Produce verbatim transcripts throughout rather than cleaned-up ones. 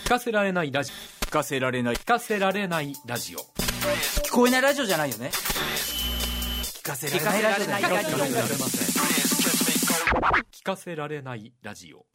かせられないラジオ、 聞かせられない聞かせられないラジオ、 聞こえないラジオじゃないよね。聞かせられないラジオだよ。 聞かせられないラジオ。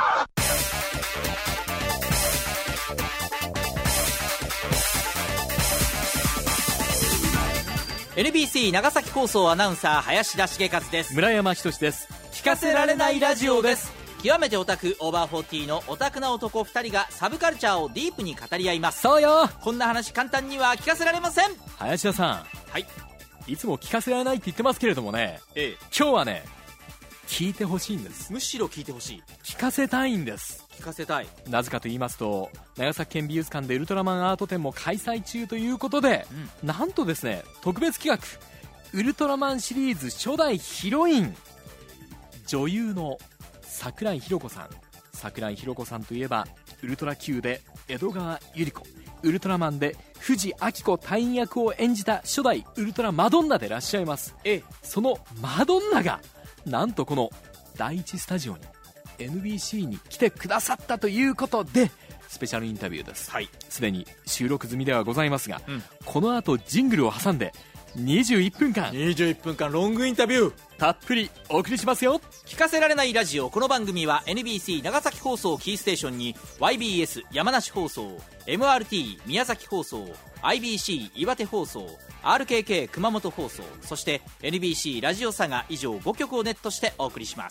エヌビーシー 長崎放送アナウンサー林田茂和です。 村山仁です。 聞かせられないラジオです。極めてオタクオーバーフォーティーのオタクな男ふたりがサブカルチャーをディープに語り合います。 そうよ、 こんな話簡単には聞かせられません。 林田さん、 はい、 いつも聞かせられないって言ってますけれどもね、 ええ、 今日はね聞いてほしいんです。 むしろ聞いてほしい。 聞かせたいんです。 聞かせたい。 なぜかと言いますと、長崎県美術館でウルトラマンアート展も開催中ということで、うん、なんとですね、特別企画ウルトラマンシリーズ初代ヒロイン、女優の桜井宏子さん。桜井宏子さんといえばウルトラ Q で江戸川百合子、ウルトラマンで藤明子隊員役を演じた初代ウルトラマドンナでいらっしゃいます。ええ、そのマドンナがなんとこの第一スタジオに エヌビーシー に来てくださったということで、スペシャルインタビューです。はい、すでに収録済みではございますが、うん、この後ジングルを挟んでにじゅういっぷんかんにじゅういっぷんかんロングインタビューたっぷりお送りしますよ。 聞かせられないラジオ。この番組は エヌビーシー 長崎放送キーステーションに ワイビーエス 山梨放送、 エムアールティー 宮崎放送、 アイビーシー 岩手放送、 アールケーケー 熊本放送、そして エヌビーシー ラジオ佐賀、以上ごきょくをネットしてお送りします。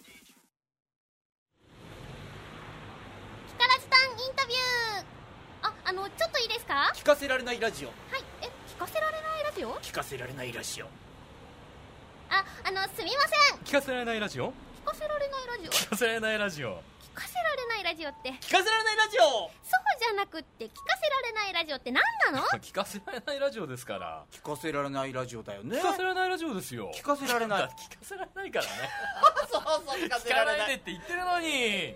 キカラジタンインタビュー。あ、あのちょっといいですか。 聞かせられないラジオ。 はい、え、聞かせられないラジオ。 聞かせられないラジオ。 あ、あのすみません。 聞かせられないラジオ。 聞かせられないラジオ。 聞かせられないラジオ。 聞かせられないラジオって。 聞かせられないラジオ。 そうじゃなくって、聞かせられないラジオって何なの？ 聞かせられないラジオですから。 聞かせられないラジオだよね。 聞かせられないラジオですよ。 聞かせられない。 聞かせられないからね。 そうそう、聞かせられない。 聞かないでって言ってるのに。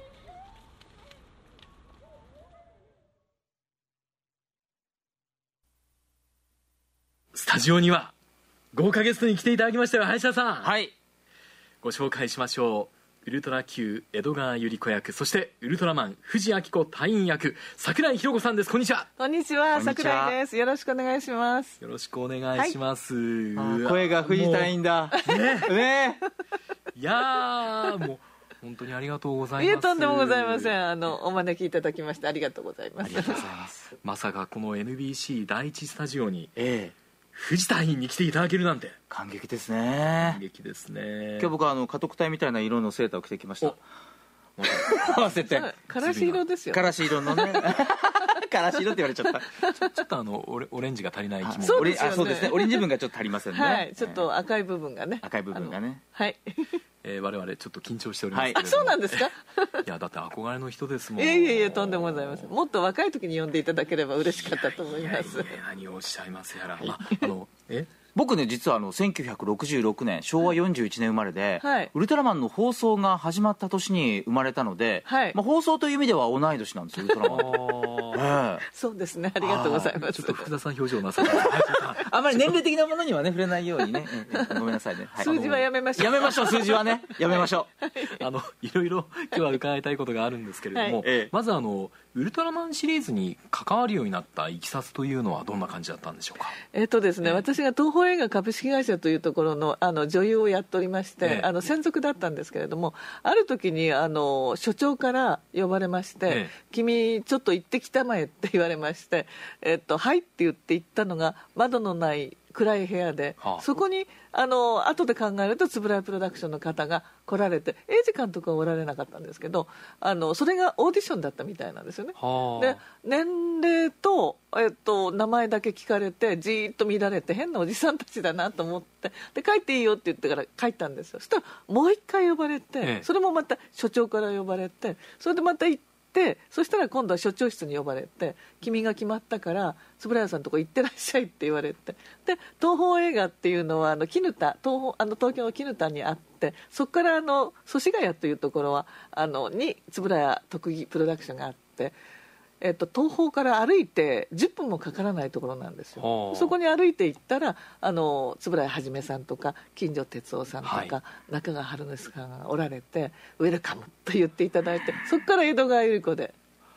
スタジオには豪華ゲストに来ていただきましたよ、林田さん。 はい、 ご紹介しましょう。ウルトラ Q 江戸川百合子役、そしてウルトラマン藤明子隊員役、桜井宏子さんです。こんにちは。 こんにちは、桜井です。よろしくお願いします。 よろしくお願いします、 はい、声が藤隊員だねねいやー、もう本当にありがとうございます。 いえ、とんでもございません。あのお招きいただきましてありがとうございます。ありがとうございます。 まさかこの エヌビーシー 第一スタジオに、ええ、藤隊員に来ていただけるなんて感激ですね。 感激ですね。 今日僕はあの家督隊みたいな色のセーターを着てきました。合わせてからし色ですよ。 からし色のねからし色って言われちゃったちょ, ちょっとあのオ レ, オレンジが足りない気も。 そうですよね。 あ、そうですね、オレンジ部分がちょっと足りませんね。 はい、ちょっと赤い部分がね、 赤い部分がね、 はい、 えー、我々ちょっと緊張しておりますけれども、はい、 あ、そうなんですか。いや、だって憧れの人ですもん。 いえいえいえ、とんでもございません。もっと若い時に呼んでいただければ嬉しかったと思います。 いやいや、何をおっしゃいますやら、はい、あ, あのえ僕ね、実はあのせんきゅうひゃくろくじゅうろくねん、しょうわよんじゅういちねん生まれで、はい、ウルトラマンの放送が始まった年に生まれたので、はい、まあ、放送という意味では同い年なんですよ、ウルトラマンええ、 そうですね、ありがとうございます。 ちょっと福田さん表情なさってあまり年齢的なものにはね触れないようにねごめんなさいね、はい、 数字はやめましょう。 やめましょう、数字はねやめましょうあのいろいろ今日は伺いたいことがあるんですけれども、はい、まずあのウルトラマンシリーズに関わるようになったいきさつというのはどんな感じだったんでしょうか。 えっとですね、えー、私が東宝映画株式会社というところ の, あの女優をやっておりまして、えー、あの専属だったんですけれども、ある時にあの所長から呼ばれまして、えー、君ちょっと行ってきたまえって言われまして、えっと、はいって言って行ったのが窓のない暗い部屋で、はあ、そこにあの後で考えると円谷プロダクションの方が来られて、英二監督はおられなかったんですけど、あのそれがオーディションだったみたいなんですよね、はあ、で年齢と、えっと、名前だけ聞かれてじーっと見られて、変なおじさんたちだなと思って、で帰っていいよって言ってから帰ったんですよ。そしたらもう一回呼ばれて、ええ、それもまた所長から呼ばれて、それでまた行ってでそしたら今度は所長室に呼ばれて、君が決まったから円谷さんのとこ行ってらっしゃいって言われて、で東宝映画っていうのはあの絹田 東, あの東京の絹田にあって、そこからあの祖師ヶ谷というところはあのに円谷特技プロダクションがあって、えっと、東宝から歩いてじゅっぷんもかからないところなんですよ。そこに歩いて行ったらあの円谷はじめさんとか金城哲夫さんとか、はい、中川春之さんがおられてウェルカムと言っていただいて、そこから江戸川百合子で、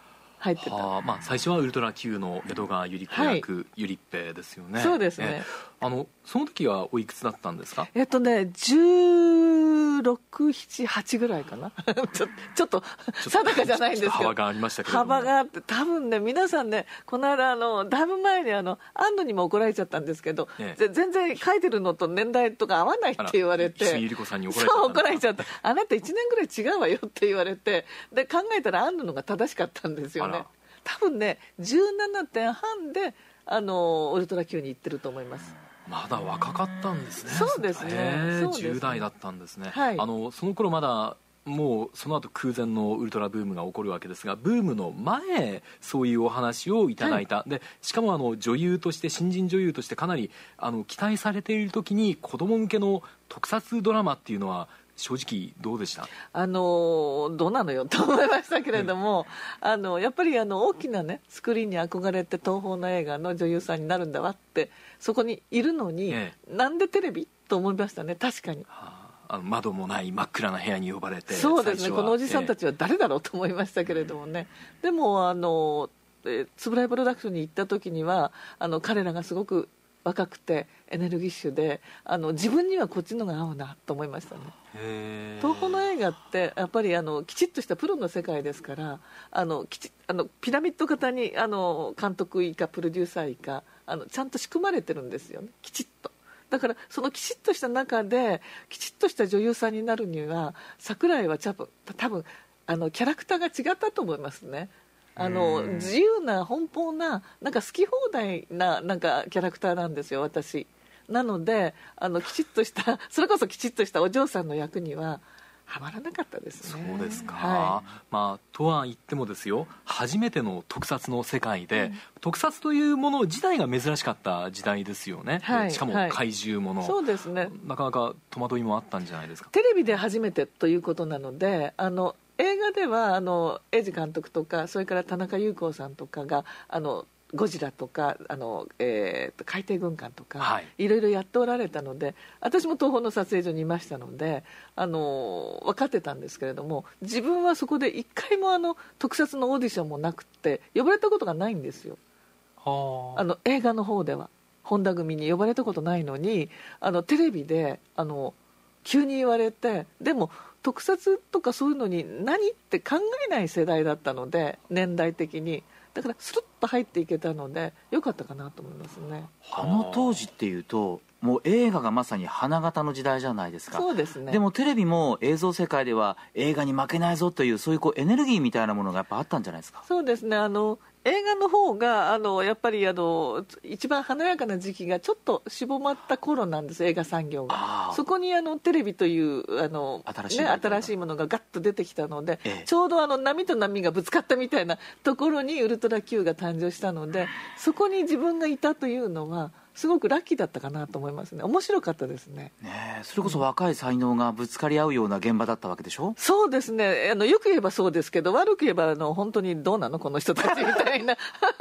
入ってた、 はあ、まあ、最初はウルトラ Q の江戸川百合子役、はい、ゆりっぺですよね。 そうですね。 あのその時はおいくつだったんですか？ えっとねじゅうろく、なな、はちぐらいかなちょちょっと定かじゃないんですけど幅がありましたけれども、 幅があって、多分ね皆さんね、この間あのだいぶ前にあの安野にも怒られちゃったんですけど、ええ、全然書いてるのと年代とか合わないって言われて、 石井百合子さんに怒られちゃった。 そう怒られちゃった。あなたいちねんぐらい違うわよって言われて、で考えたら安野のが正しかったんですよね。多分ねじゅうななてんはんであのウルトラ Q に行ってると思います。 まだ若かったんですね。 そうですね。 じゅう代だったんですね。 はい、 あのその頃まだもうその後空前のウルトラブームが起こるわけですが、ブームの前そういうお話をいただいた、はい、でしかもあの女優として新人女優としてかなりあの期待されている時に子供向けの特撮ドラマっていうのは正直どうでした？ あのどうなのよと思いましたけれども、うん、あのやっぱりあの大きな、ね、スクリーンに憧れて東宝の映画の女優さんになるんだわってそこにいるのに、ええ、なんでテレビと思いましたね。確かに、はあ、あの窓もない真っ暗な部屋に呼ばれて、 そうですね、このおじさんたちは誰だろうと思いましたけれどもね、え、でもあの円谷プロダクションに行った時にはあの彼らがすごく若くてエネルギッシュで、あの自分にはこっちのが合うなと思いましたね。へ東宝の映画ってやっぱりあのきちっとしたプロの世界ですから、あのきちあのピラミッド型にあの監督以下プロデューサー以下あのちゃんと仕組まれてるんですよね、きちっと。だからそのきちっとした中できちっとした女優さんになるには櫻井は多分多分あのキャラクターが違ったと思いますね。あの自由な奔放ななんか好き放題ななんかキャラクターなんですよ、私。なのであのきちっとしたそれこそきちっとしたお嬢さんの役にははまらなかったですね。 そうですか、 はい、 まあ、とは言ってもですよ、初めての特撮の世界で、うん、特撮というもの自体が珍しかった時代ですよね、はい、しかも怪獣もの、はい、 そうですね、 なかなか戸惑いもあったんじゃないですか。 テレビで初めてということなので、あの映画ではあの英二監督とかそれから田中裕子さんとかがあのゴジラとかあの、えー、海底軍艦とか、はい、いろいろやっておられたので、私も東宝の撮影所にいましたのであの分かってたんですけれども、自分はそこで一回もあの特撮のオーディションもなくて呼ばれたことがないんですよ。はあの映画の方では本田組に呼ばれたことないのに、あのテレビであの急に言われて、でも特撮とかそういうのに何って考えない世代だったので、年代的にだからスルッと入っていけたのでよかったかなと思いますね。 あの当時っていうともう映画がまさに花形の時代じゃないですか。 そうですね。 でもテレビも映像世界では映画に負けないぞというそういうこうエネルギーみたいなものがやっぱあったんじゃないですか。 そうですね、あの映画の方があのやっぱりあの一番華やかな時期がちょっと絞まった頃なんです、映画産業が。そこにあのテレビというあの新しい、ね、新しいものがガッと出てきたので、ええ、ちょうどあの波と波がぶつかったみたいなところにウルトラ Q が誕生したので、そこに自分がいたというのはすごくラッキーだったかなと思いますね。面白かったです ね, ねそれこそ若い才能がぶつかり合うような現場だったわけでしょ、うん、 そうですね、あのよく言えばそうですけど、悪く言えばあの本当にどうなのこの人たちみたいな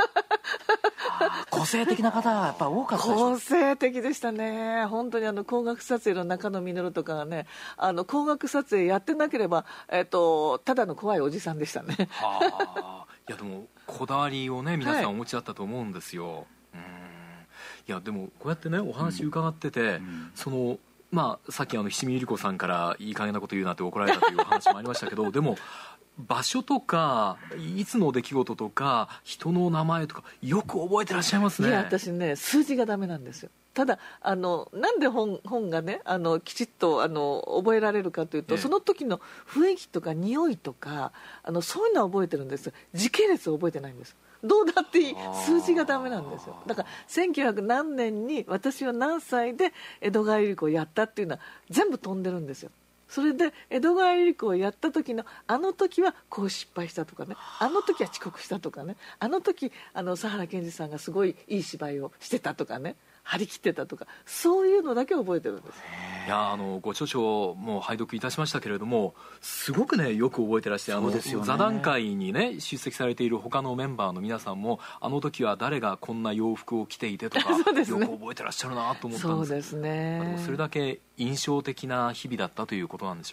個性的な方はやっぱ多かったでしょ。 個性的でしたね。本当にあの光学撮影の中野実とかがね、あの光学撮影やってなければ、えっと、ただの怖いおじさんでしたね。 はあ、いやでもこだわりをね皆さんお持ちだったと思うんですよ、はい、うんいやでもこうやってねお話伺ってて、うん、そのまあさっきあの菱見百合子さんからいい加減なこと言うなって怒られたというお話もありましたけどでも場所とかいつの出来事とか人の名前とかよく覚えてらっしゃいますね。 いや私ね数字がダメなんですよ。ただあのなんで 本, 本がねあのきちっとあの覚えられるかというと、ええ、その時の雰囲気とか匂いとかあのそういうのは覚えてるんです。時系列を覚えてないんです。どうだっていい数字がダメなんですよ。だからせんきゅうひゃく何年に私は何歳で江戸川百合子をやったっていうのは全部飛んでるんですよ。それで江戸川百合子をやった時のあの時はこう失敗したとかね、あの時は遅刻したとかね、あの時あの佐原健二さんがすごいいい芝居をしてたとかね、張り切ってたとか、そういうのだけ覚えてるんです。 いやあのご著書も拝読いたしましたけれども、すごくねよく覚えてらして、あの、ね、座談会にね出席されている他のメンバーの皆さんもあの時は誰がこんな洋服を着ていてとかそうです、ね、よく覚えてらっしゃるなと思ったんです。 そうですね。 それだけ印象的な日々だったということなんでしょうね。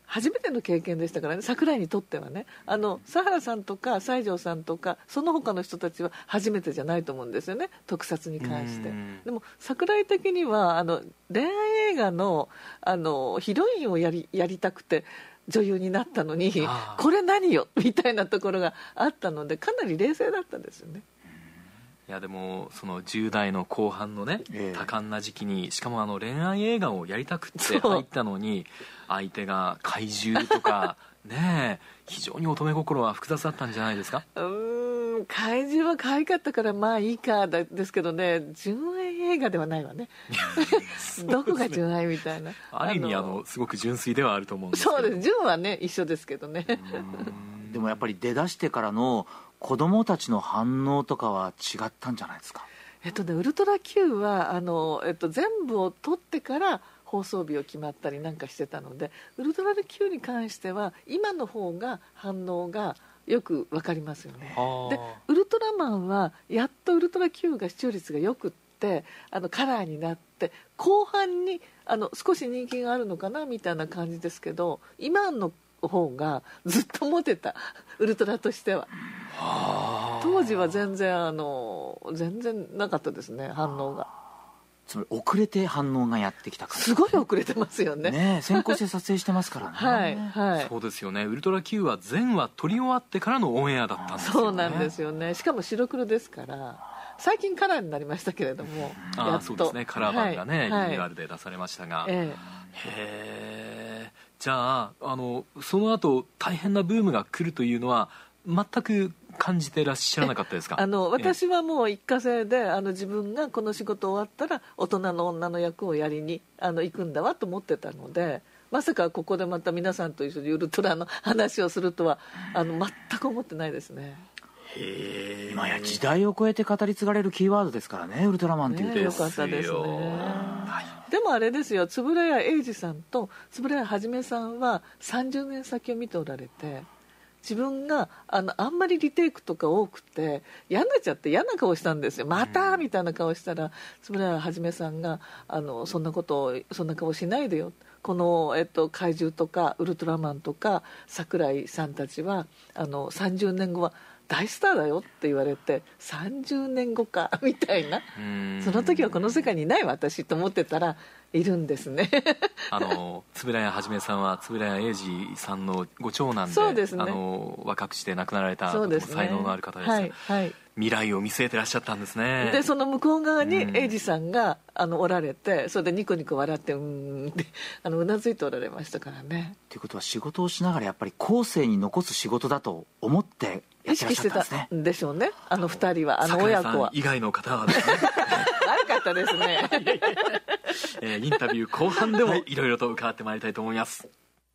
初めての経験でしたからね、櫻井にとってはね。あの佐原さんとか西条さんとかその他の人たちは初めてじゃないと思うんですよね、特撮に関して。でも櫻井的にはあの恋愛映画 の, あのヒロインをや り, やりたくて女優になったのに、これ何よみたいなところがあったので、かなり冷静だったんですよね。 いやでもそのじゅう代の後半のね、えー、多感な時期に、しかもあの恋愛映画をやりたくって入ったのに、相手が怪獣とかねえ、非常に乙女心は複雑だったんじゃないですか。 うーん、怪獣は可愛かったからまあいいかですけどね、純愛映画ではないわねどこが純愛みたいなある意味あのすごく純粋ではあると思うんですけど。 そうです、純はね一緒ですけどねでもやっぱり出だしてからの子供たちの反応とかは違ったんじゃないですか。 えっとね、ウルトラ Q はあの、えっと、全部を撮ってから放送日を決まったりなんかしてたので、ウルトラ Q に関しては今の方が反応がよく分かりますよね。でウルトラマンはやっとウルトラ Q が視聴率がよくってあのカラーになって後半にあの少し人気があるのかなみたいな感じですけど、今の方がずっとモテたウルトラとしては。当時は全然あの全然なかったですね、反応が。 つまり遅れて反応がやってきたから、ね、 すごい遅れてますよね。 ね、先行して撮影してますからねはい、はい、 そうですよね。ウルトラ Q は全話撮り終わってからのオンエアだったんですよね。 そうなんですよね。しかも白黒ですから、最近カラーになりましたけれども、 あやっとそうですね、カラー版がね、 はい、 リニューアルで出されましたが、 ええへー、じゃあ、あのその後大変なブームが来るというのは全く感じてらっしゃらなかったですか。 あの私はもう一過性であの自分がこの仕事終わったら大人の女の役をやりにあの行くんだわと思ってたので、まさかここでまた皆さんと一緒にウルトラの話をするとはあの全く思ってないですね。 へー、今や時代を超えて語り継がれるキーワードですからね、ウルトラマンっていうと、 ね、よかったですね。はい、でもあれですよ、円谷英二さんと円谷一さんはさんじゅうねん先を見ておられて、自分があのあんまりリテイクとか多くて嫌になっちゃって嫌な顔したんですよ。またみたいな顔したら円谷一さんがあのそんなことをそんな顔しないでよ、この、えっと、怪獣とかウルトラマンとか桜井さんたちはあのさんじゅうねんごは大スターだよって言われて、さんじゅうねんごかみたいな、その時はこの世界にいない私と思ってたらいるんですねあの円谷一さんは円谷英二さんのご長男 で, そうです、ね、 あの若くして亡くなられたそうです、ね、 才能のある方です、 はいはい、 未来を見据えてらっしゃったんですね。 でその向こう側に英二さんが、うん、あのおられて、それでニコニコ笑ってうーんってあのうなずいておられましたからね。 ということは仕事をしながらやっぱり後世に残す仕事だと思ってやってらっしゃったんですね。 意識してたんでしょうね、あの二人は、あの親子は。 以外の方はですね悪かったですねえー、インタビュー後半でもいろいろと伺ってまいりたいと思います。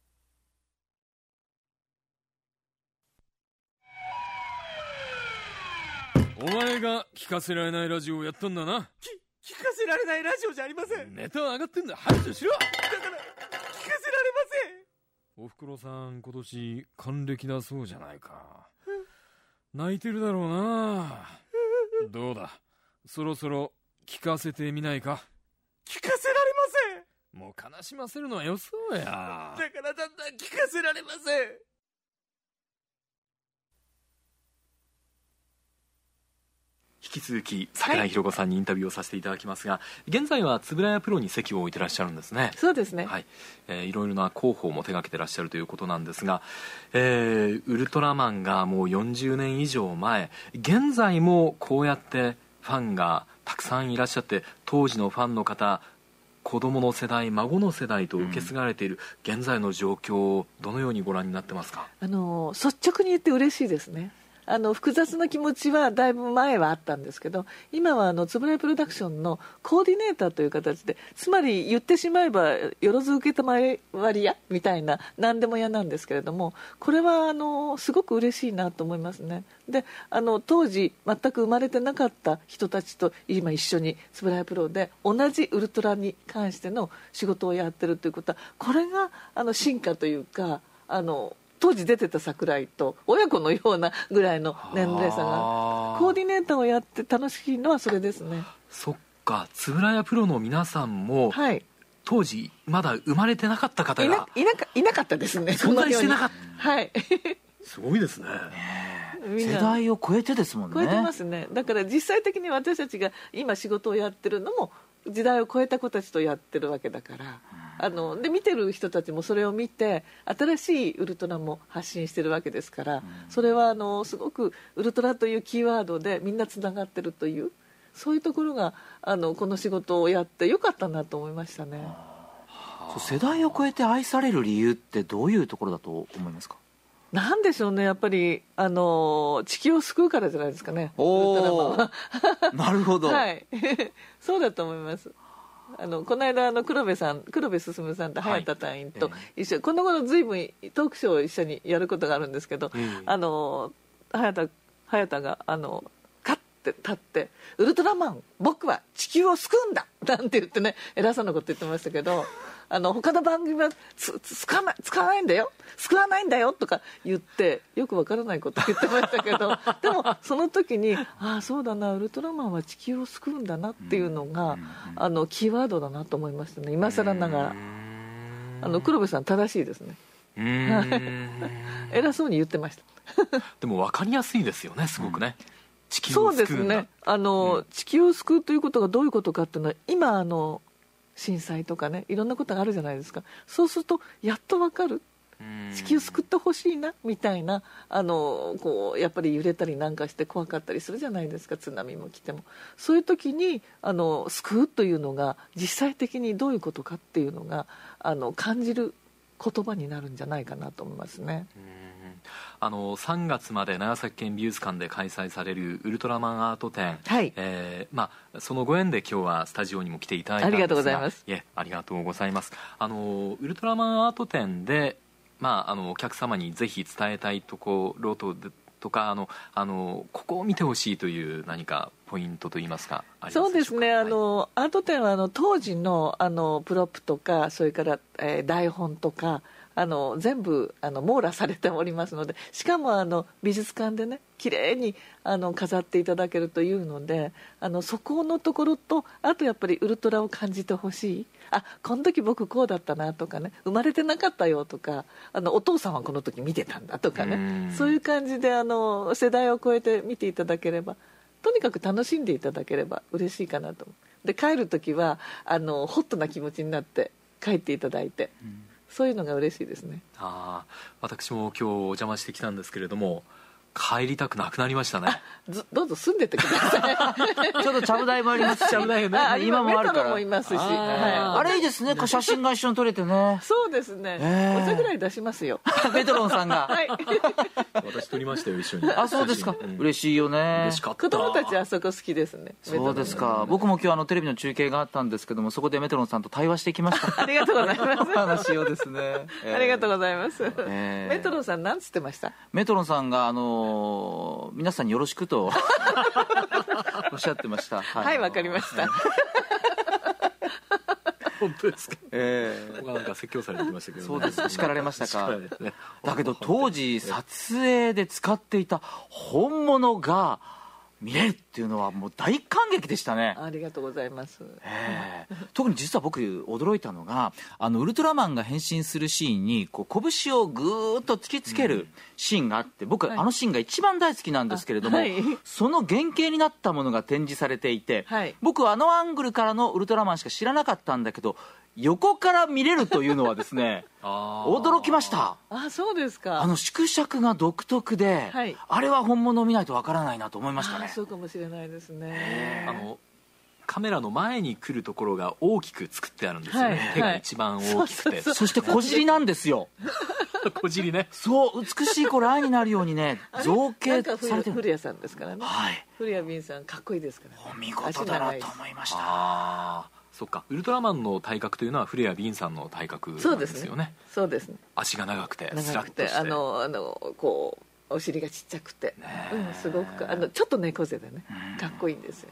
お前が聞かせられないラジオをやったんだな。 き聞かせられないラジオじゃありません。 ネタは上がってんだ、排除しろ。だから聞かせられません。 おふくろさん今年還暦だそうじゃないか。泣いてるだろうな。どうだ、そろそろ聞かせてみないか。 聞かせられません。 もう悲しませるのはよそうや。だからだんだん聞かせられません。 引き続き櫻井裕子さんにインタビューをさせていただきますが、はい、現在は円谷プロに席を置いてらっしゃるんですね。 そうですね、 はい、えー、いろいろな広報も手掛けてらっしゃるということなんですが、えー、ウルトラマンがもうよんじゅうねん以上前、現在もこうやってファンがたくさんいらっしゃって、当時のファンの方、子供の世代、孫の世代と受け継がれている現在の状況をどのようにご覧になってますか。 あの率直に言って嬉しいですね。あの複雑な気持ちはだいぶ前はあったんですけど、今はあの円谷プロダクションのコーディネーターという形で、つまり言ってしまえばよろず受けたまわり屋みたいな何でも屋なんですけれども、これはあのすごく嬉しいなと思いますね。であの当時全く生まれてなかった人たちと今一緒に円谷プロで同じウルトラに関しての仕事をやってるということは、これがあの進化というか、あの当時出てた桜井と親子のようなぐらいの年齢差が、コーディネーターをやって楽しいのはそれですね。 そっか、円谷プロの皆さんも、 はい、 当時まだ生まれてなかった方がい な, い, なかいなかったですね。 存在してなかった。 はいすごいですね。 世代を超えてですもんね。 超えてますね。だから実際的に私たちが今仕事をやってるのも時代を超えた子たちとやってるわけだから、あので見てる人たちもそれを見て新しいウルトラも発信してるわけですから、それはあのすごくウルトラというキーワードでみんなつながってるという、そういうところがあのこの仕事をやってよかったなと思いましたね。 世代を超えて愛される理由ってどういうところだと思いますか？ なんでしょうね、やっぱりあの地球を救うからじゃないですかね。 おーなるほど、 はいそうだと思います。あのこの間あの黒部さん黒部進さんと早田隊員と一緒、はい、この頃ずいぶんトークショーを一緒にやることがあるんですけど、うん、あの早田早田があのカッて立ってウルトラマン僕は地球を救うんだなんて言ってね、偉そうなこと言ってましたけどあの他の番組はつつ使わない使わないんだよ救わないんだよとか言ってよくわからないこと言ってましたけどでもその時にああそうだなウルトラマンは地球を救うんだなっていうのが、うん、あのキーワードだなと思いましたね。今更ながらあの黒部さん正しいですね。うーん偉そうに言ってましたでも分かりやすいですよね、すごくね、うん、地球そを救うんだ。 うですね、あの、うん、地球を救うということがどういうことかっていうのは今あの震災とかねいろんなことがあるじゃないですか。そうするとやっと分かる、地球救ってほしいなみたいな、あのこうやっぱり揺れたりなんかして怖かったりするじゃないですか、津波も来ても。そういう時にあの救うというのが実際的にどういうことかっていうのがあの感じる言葉になるんじゃないかなと思いますね。 うんあのさんがつまで長崎県美術館で開催されるウルトラマンアート展、はいえーまあ、そのご縁で今日はスタジオにも来ていただいたんですが、 ありがとうございます。 いえありがとうございます。あのウルトラマンアート展で、まあ、あのお客様にぜひ伝えたいところととかあのあのここを見てほしいという何かポイントといいますかありますでしょうか？ そうですね、あの、はい、アート展はあの当時 の, あのプロップとかそれから、えー、台本とかあの全部あの網羅されておりますので、しかもあの美術館でね綺麗にあの飾っていただけるというので、あのそこのところとあとやっぱりウルトラを感じてほしい、あこの時僕こうだったなとかね、生まれてなかったよとか、あのお父さんはこの時見てたんだとかね、そういう感じであの世代を超えて見ていただければ、とにかく楽しんでいただければ嬉しいかなと。で帰る時はあのホットな気持ちになって帰っていただいて、うん、そういうのが嬉しいですね。 あ私も今日お邪魔してきたんですけれども帰りたくなくなりましたね。 どうぞ住んでてください。 ちょっとちゃぶ台もありますし、ちゃぶ台ね、今もあるから。メトロもいますし、あ,、 はい、あれいいですね、写真が一緒に撮れてね。 そうですね、えー、お茶ぐらい出しますよ。 メトロンさんが。 はい。 私撮りましたよ一緒に。 あ、そうですか、うん、嬉しいよね。 嬉しかった。 子供たちあそこ好きですね。 そうですか。僕も今日あのテレビの中継があったんですけども、そこでメトロンさんと対話してきました。 ありがとうございます。 お話をですね、 えー、ありがとうございます、えー、メトロンさんなんつってました？ メトロンさんがあのー皆さんによろしくとおっしゃってました。 はい、わ、はい、かりました。 本当ですか？ えー、僕はなんか説教されてきましたけど、ね、 そうです。叱られましたか？ ね、 だけど当時撮影で使っていた本物が見れるっていうのはもう大感激でしたね。 ありがとうございます。 えー、特に実は僕驚いたのが、あのウルトラマンが変身するシーンにこう拳をぐーっと突きつけるシーンがあって、僕、はい、あのシーンが一番大好きなんですけれども、はい、その原型になったものが展示されていて、はい、僕はあのアングルからのウルトラマンしか知らなかったんだけど、横から見れるというのはですね驚きました。 あ、そうですか。 あの縮尺が独特で、はい、あれは本物を見ないとわからないなと思いましたね。 そうかもしれないですね。 あのカメラの前に来るところが大きく作ってあるんですよね、はい、手が一番大きくて、はい、 そ, そして小尻なんですよ。 小尻ね。 そう美しいこれ愛になるようにね造形されてる。 古谷さんですからね、 はい、 古谷敏さんかっこいいですから、ね、 お見事だなと思いました。 あそっか、ウルトラマンの体格というのは古谷敏さんの体格なんですよね。 そうですね。 足が長くて長くてあのあのこうお尻がちっちゃくて、ねうん、すごくあのちょっと猫背でね、かっこいいんですよ。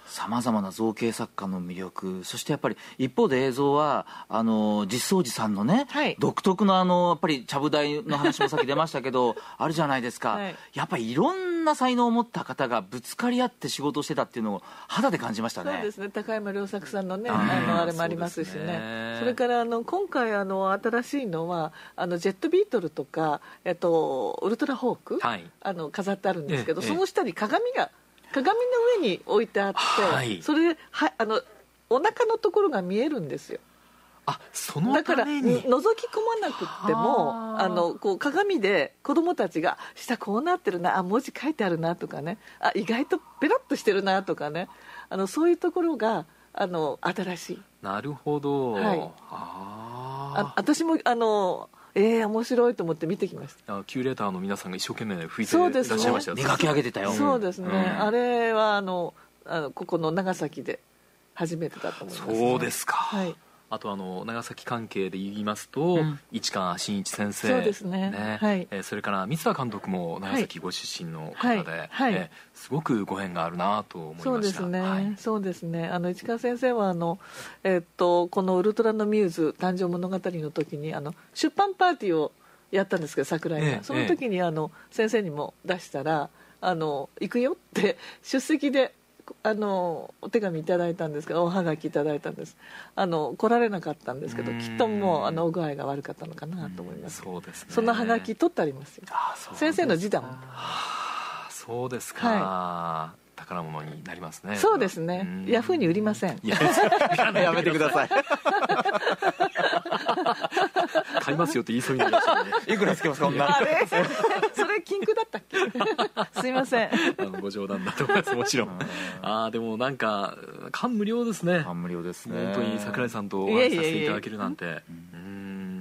さまざまな造形作家の魅力、そしてやっぱり一方で映像はあの実相寺さんのね、はい、独特のあのやっぱりちゃぶ台の話もさっき出ましたけどあるじゃないですか、はい、やっぱりいろんな才能を持った方がぶつかり合って仕事をしてたっていうのを肌で感じましたね。 そうですね、高山良作さんのね、あのあれもありますし ね, そ, ねそれからあの今回あの新しいのはあのジェットビートルとか、えっと、ウルトラホーク、はい、あの飾ってあるんですけど、ええ、その下に鏡が鏡の上に置いてあって、はい、それではあのお腹のところが見えるんですよ。 あ、そのためにだから覗き込まなくってもあのこう鏡で子供たちが下こうなってるな、あ文字書いてあるなとかね、あ意外とペラッとしてるなとかね、あのそういうところがあの新しい。 なるほど、はい、 ああ私もあのえー、面白いと思って見てきました。 キュレーターの皆さんが一生懸命拭いていらっしゃいましたよ。 磨き上げてたよ。 そうですね、うん、あれはあのあのここの長崎で初めてだと思います、ね、 そうですか、 はい、 あとあの長崎関係で言いますと、うん、市川新一先生、 そうですね、 ね、 はいえー、それから三田監督も長崎ご出身の方で、はいはい、えー、すごくご縁があるなと思いました。 そうですね、 はい、 そうですね、あの市川先生はあの、えー、っとこのウルトラのミューズ誕生物語の時にあの出版パーティーをやったんですけど、桜井が、ええ、その時にあの先生にも出したらあの行くよって出席であのお手紙いただいたんですけど、おはがきいただいたんです。あの来られなかったんですけど、きっともうあのお具合が悪かったのかなと思います。 そうですね、 そのはがき取ってありますよ。あ、そうですか。先生の字だもん。はあ、そうですか、はい、宝物になりますね。 そうですね、ヤフーに売りません。 やめてください買いますよって言いそうになりましたね。 いくらつけますか、女。 あれそれ禁句だったっけすいません、 あのご冗談だと思います。もちろんあでもなんか感無量ですね。 感無量ですね。 本当に桜井さんとお話しさせていただけるなんて、いえいえいえ、うん、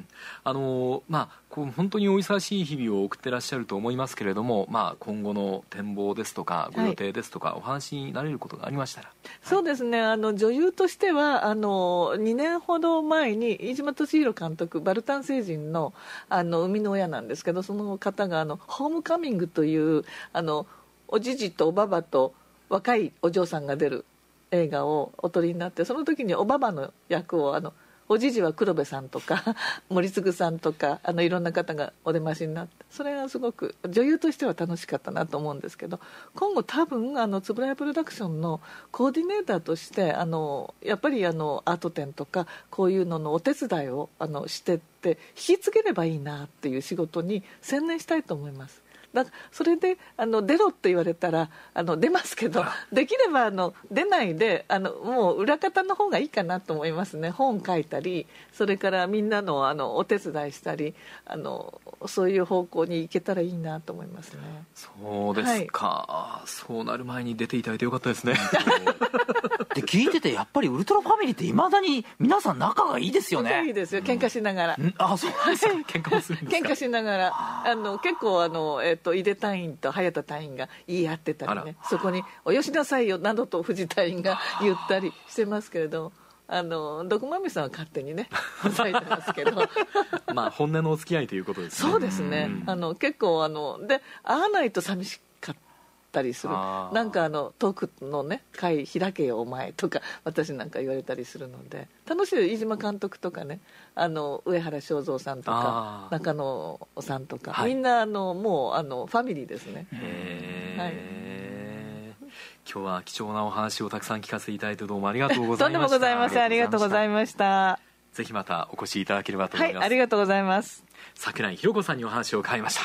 あのまあこう本当にお忙しい日々を送ってらっしゃると思いますけれども、まあ、今後の展望ですとかご予定ですとか、はい、お話になれることがありましたら。 そうですね、あの女優としてはあのにねんほど前に飯島敏弘監督、バルタン星人 の, あの生みの親なんですけど、その方があのホームカミングというあのおじじとおばばと若いお嬢さんが出る映画をお撮りになって、その時におばばの役をあのおじじは黒部さんとか森次さんとかあのいろんな方がお出ましになって、それがすごく女優としては楽しかったなと思うんですけど、今後多分あの円谷プロダクションのコーディネーターとしてあのやっぱりあのアート展とかこういうののお手伝いをあのしてって引き継げればいいなっていう仕事に専念したいと思います。だそれであの出ろって言われたらあの出ますけど、できればあの出ないであのもう裏方の方がいいかなと思いますね。本書いたり、それからみんな の, あのお手伝いしたり、あのそういう方向に行けたらいいなと思いますね。 そうですか、はい、そうなる前に出ていただいてよかったですねで聞いててやっぱりウルトラファミリーっていまだに皆さん仲がいいですよね。 仲いいですよ、喧嘩しながら、うん、 あそうですか喧嘩もするんですか。 喧嘩しながらあの結構あの、えっと、井出隊員と早田隊員が言い合ってたりね、そこにおよしなさいよなどと藤隊員が言ったりしてますけれど、あの毒まみさんは勝手にね抑えてますけどまあ本音のお付き合いということですね。 そうですね、あの結構あので会わないと寂しかったりする。なんかあのトークのね会開けよお前とか私なんか言われたりするので楽しい。飯島監督とかね、あの上原正三さんとか中野さんとか、はい、みんなあのもうあのファミリーですね。 へー、はい、今日は貴重なお話をたくさん聞かせていただいてどうもありがとうございました。 とんでもございません。ありがとうございました。 ぜひまたお越しいただければと思います。 はい、ありがとうございます。 桜井弘子さんにお話を伺いました。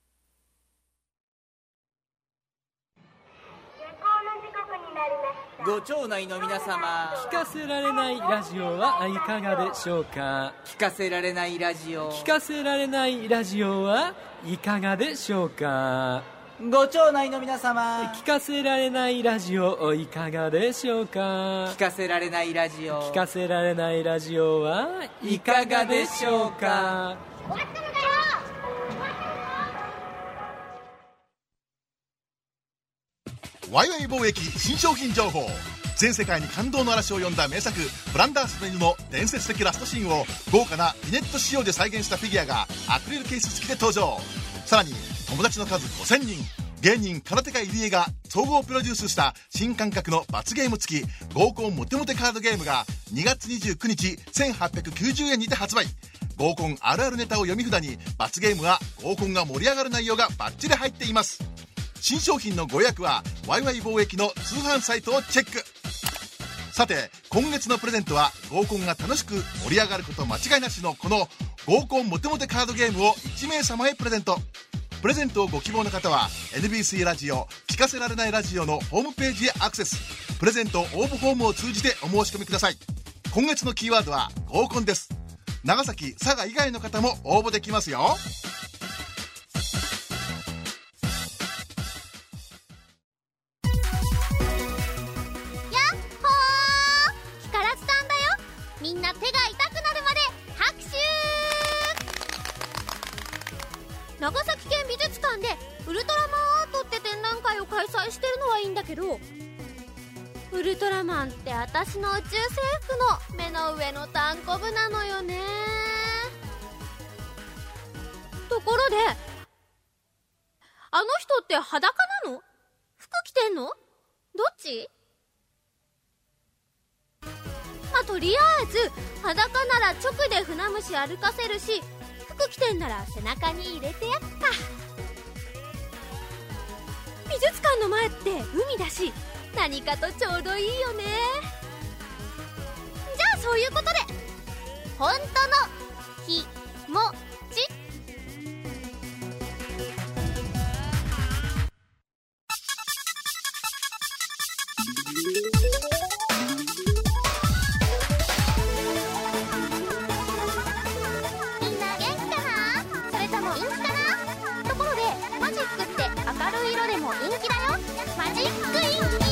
ご町内の皆様、 聞かせられないラジオはいかがでしょうか。 聞かせられないラジオ、 聞かせられないラジオはいかがでしょうか。 ご町内の皆様、 聞かせられないラジオいかがでしょうか。 聞かせられないラジオ、 聞かせられないラジオはいかがでしょうか。 終わったのかよ。 ワイワイ貿易新商品情報。全世界に感動の嵐を呼んだ名作フランダースの犬の伝説的ラストシーンを豪華なリネット仕様で再現したフィギュアがアクリルケース付きで登場。さらに友達の数ごせんにん、 芸人空手家入江が総合プロデュースした新感覚の罰ゲーム付き合コンモテモテカードゲームがにがつにじゅうくにちせんはっぴゃくきゅうじゅうえんにて発売。合コンあるあるネタを読み札に罰ゲームは合コンが盛り上がる内容がバッチリ入っています。新商品のご予約はワイワイ貿易の通販サイトをチェック。さて今月のプレゼントは合コンが楽しく盛り上がること間違いなしのこの合コンモテモテカードゲームをいちめいさまへプレゼント。プレゼントをご希望の方は エヌビーシー ラジオ聞かせられないラジオのホームページへアクセス。プレゼント応募フォームを通じてお申し込みください。今月のキーワードは合コンです。長崎佐賀以外の方も応募できますよ。 やっほー、キカラツさんだよ。みんな手が痛くなるまで拍手。長崎県美術館でウルトラマンアートって展覧会を開催してるのはいいんだけど、ウルトラマンって私の宇宙征服の目の上のたんこぶなのよね。ところであの人って裸なの？服着てんの？どっち？まあ、とりあえず裸なら直で船虫歩かせるし、服着てんなら背中に入れてやっか。美術館の前って海だし何かとちょうどいいよね。じゃあそういうことで本当のひもち。みんな元気かな？それとも陰気かな？ところでマジックって明るい色でも陰気だよ。マジック陰気。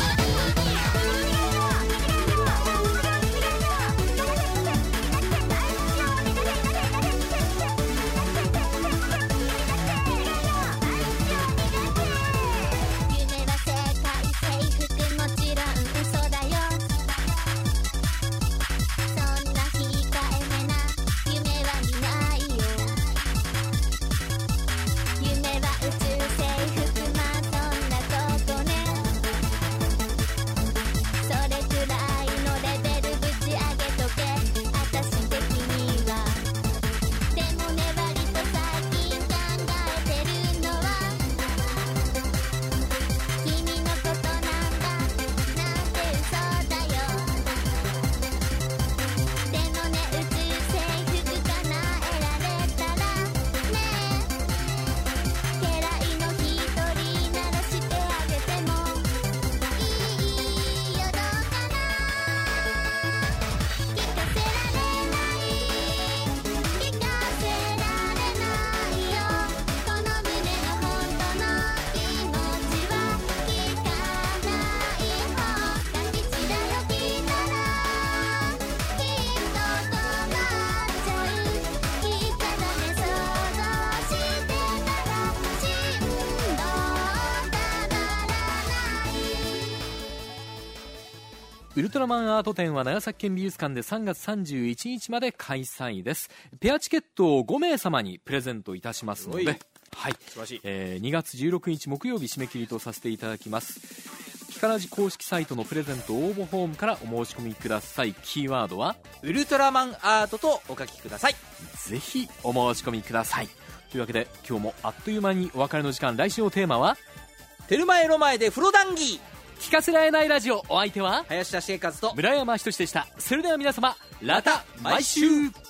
ウルトラマンアート展は長崎県美術館でさんがつさんじゅういちにちまで開催です。ペアチケットをごめいさまにプレゼントいたしますので、はい、えー、にがつじゅうろくにち木曜日締め切りとさせていただきます。キカラジ公式サイトのプレゼント応募フォームからお申し込みください。キーワードはウルトラマンアートとお書きください。 ぜひお申し込みください。というわけで今日もあっという間にお別れの時間。来週のテーマはテルマエロマエで風呂談義。 聞かせられないラジオ、お相手は林田茂和と村山仁でした。それでは皆様、また来週。